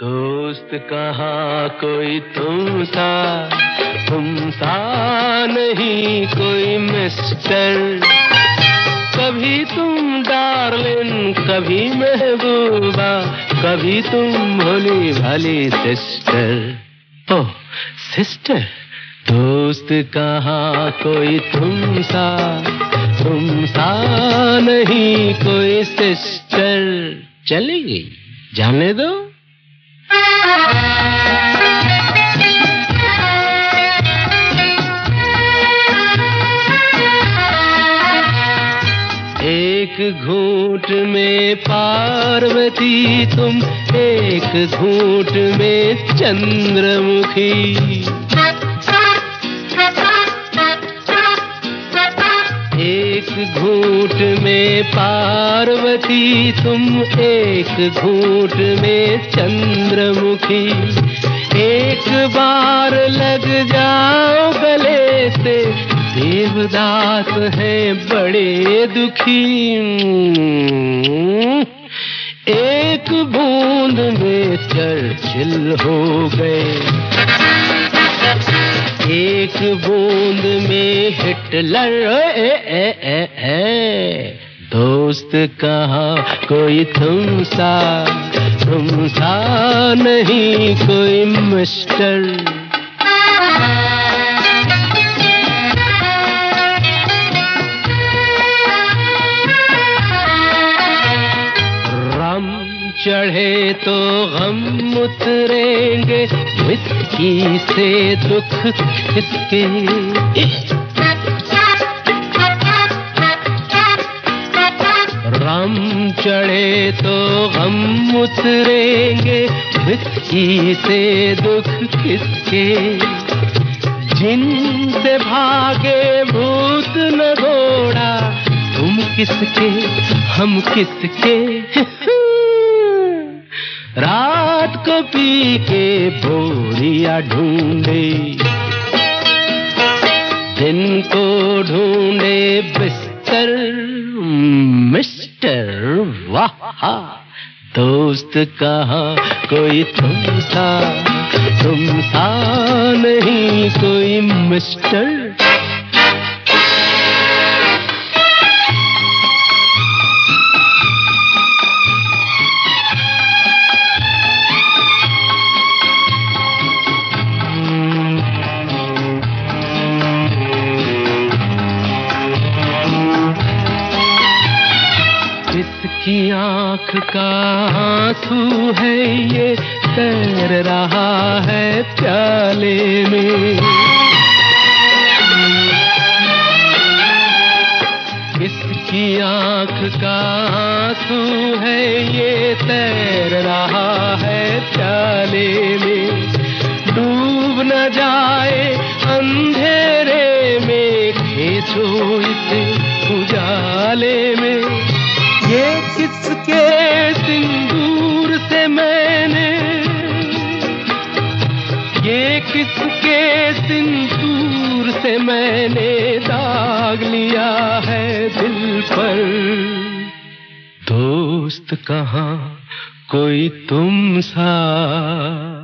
दोस्त कहाँ कोई तुम सा नहीं कोई मिस्टर। कभी तुम डार्लिंग, कभी महबूबा, कभी तुम भोली भाली सिस्टर। ओह सिस्टर। दोस्त कहाँ कोई तुम सा नहीं कोई सिस्टर। चली गई, जाने दो। एक घूंट में पार्वती तुम, एक घूंट में चंद्रमुखी। एक घूंट में पार्वती तुम, एक घूंट में चंद्रमुखी। एक बार लग जाओ गले से, देवदास हैं बड़े दुखी। एक बूंद में चर्चिल हो गए, एक बूंद में हिटलर। दोस्त कहाँ कोई तुम सा नहीं कोई मिस्टर। रम चढ़े तो गम उतरेंगे, विस्की से दुख किसके। रम चढ़े तो गम उतरेंगे, विस्की से दुख किसके। जिनसे भागे भूत न घोड़ा, तुम किसके हम किसके। रात को पी के बोरिया ढूंढे, दिन को ढूंढे बिस्तर मिस्टर। वाह दोस्त कहाँ कोई तुम सा नहीं कोई मिस्टर। किसकी आँख का आंसू है ये, तैर रहा है प्याले में। किसकी आँख का आंसू है ये, तैर रहा है प्याले में। डूब न जाए अंधेरे में, खींचो इसे उजाले में। ये किसके सिंदूर से मैंने, ये किसके सिंदूर से मैंने दाग लिया है दिल पर। दोस्त कहाँ कोई तुम सा